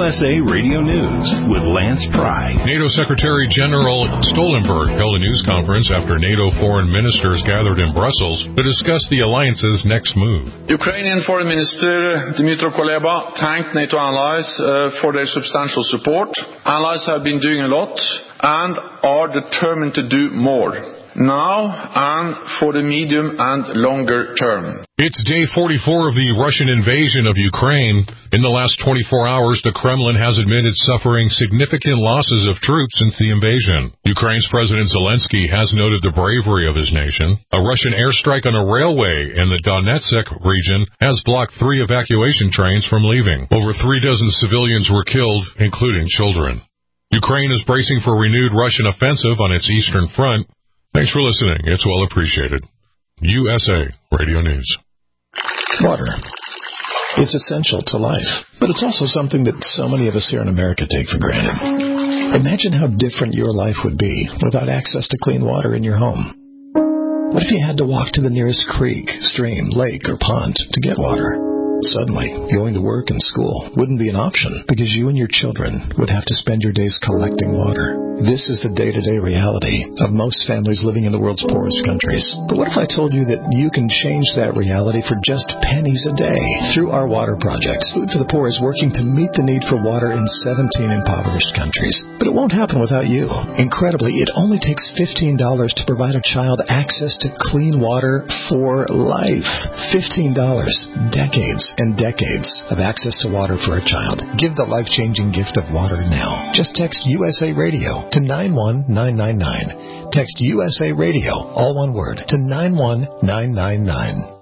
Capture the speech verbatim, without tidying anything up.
S A Radio News with Lance Pry. NATO Secretary General Stoltenberg held a news conference after NATO foreign ministers gathered in Brussels to discuss the alliance's next move. Ukrainian Foreign Minister Dmytro Kuleba thanked NATO allies uh, for their substantial support. Allies have been doing a lot and are determined to do more, now and for the medium and longer term. It's day forty-four of the Russian invasion of Ukraine. In the last twenty-four hours, the Kremlin has admitted suffering significant losses of troops since the invasion. Ukraine's President Zelensky has noted the bravery of his nation. A Russian airstrike on a railway in the Donetsk region has blocked three evacuation trains from leaving. Over three dozen civilians were killed, including children. Ukraine is bracing for a renewed Russian offensive on its eastern front. Thanks for listening. It's well appreciated. U S A Radio News. Water. It's essential to life, but it's also something that so many of us here in America take for granted. Imagine how different your life would be without access to clean water in your home. What if you had to walk to the nearest creek, stream, lake, or pond to get water? Suddenly, going to work and school wouldn't be an option because you and your children would have to spend your days collecting water. This is the day-to-day reality of most families living in the world's poorest countries. But what if I told you that you can change that reality for just pennies a day through our water projects? Food for the Poor is working to meet the need for water in seventeen impoverished countries. But it won't happen without you. Incredibly, it only takes fifteen dollars to provide a child access to clean water for life. fifteen dollars. Decades and decades of access to water for a child. Give the life-changing gift of water now. Just text U S A Radio to nine one nine nine nine. Text U S A Radio, all one word, to nine one nine nine nine.